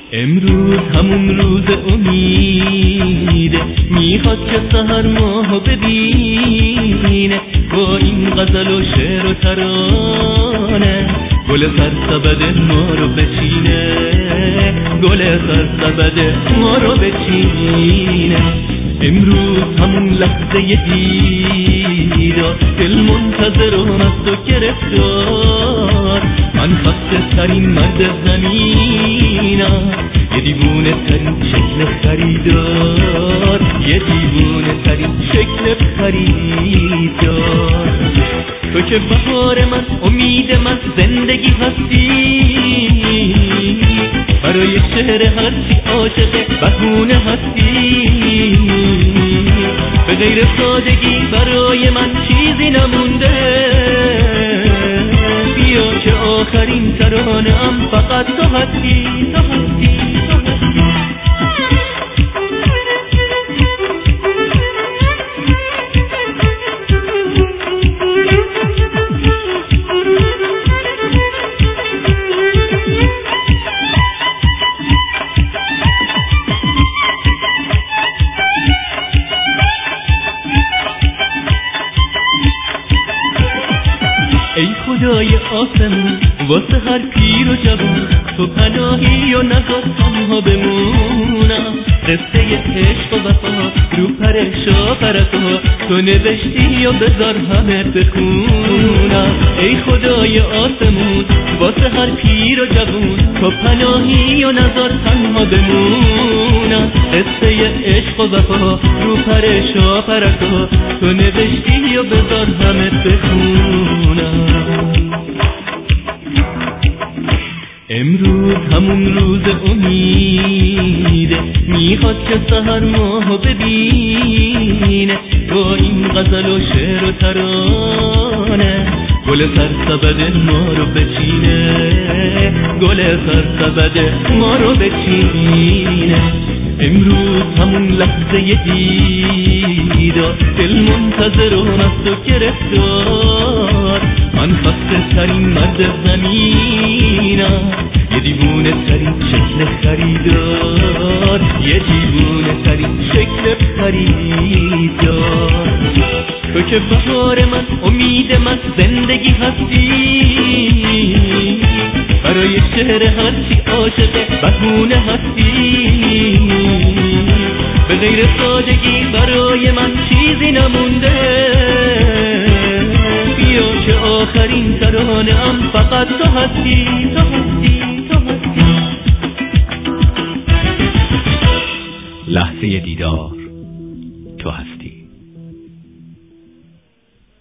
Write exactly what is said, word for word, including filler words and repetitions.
امروز همون روز امیده، میخواد که سحر ماهو ببینه با این غزل و شعر و ترانه، گل سرسبد ما رو بچینه، گل سرسبد ما رو بچینه. امروز همون لحظه دیدار، دل منتظر و مست و گرفتار، من خسته ترین مرد زمینم، یه دیوونه ترین شکل خریدار، یه دیوونه ترین شکل خریدار. تو که بهار من، امید من، زندگی هستی، برای شهر هرچی عاشق بهونه هستی، به غیر سادگی برای من چیزی نمونده، بیا که آخرین ترانه ام فقط تو هستی، تو هستی، تو هستی. ای خدای آسمون، واسه هر پیر و جوون تو پناهی و نذار تنها بمونم، قصه عشق و وفا رو پر شاپرتا تو نوشتی و بذار همه بخونم. ای خدای آسمون، واسه هر پیر و جوون تو پناهی و نذار تنها بمونم، قصه عشق و وفا رو پر شاپرتا تو نوشتی و بذار همه بخونم. امروز همون روز امیده، میخواد که سحر ماهو ببینه با این غزل و شعر و ترانه، گل سرسبد ما رو بچینه، گل سرسبد ما رو بچینه. امروز همون لحظه دیدار، دل منتظر و مست و گرفتار، من خسته ترین مرد زمینم، یه دیوونه ترین شکل خریدار، یه دیوونه ترین شکل خریدار. تو که بهار من، امید من، زندگی هستی، برای شهر هرچی عاشق بهونه هستی، به غیر سادگی برای من چیزی نمونده، بیا که آخرین ترانه ام فقط تو هستی، تو هستی، تو هستی. لحظه دیدار.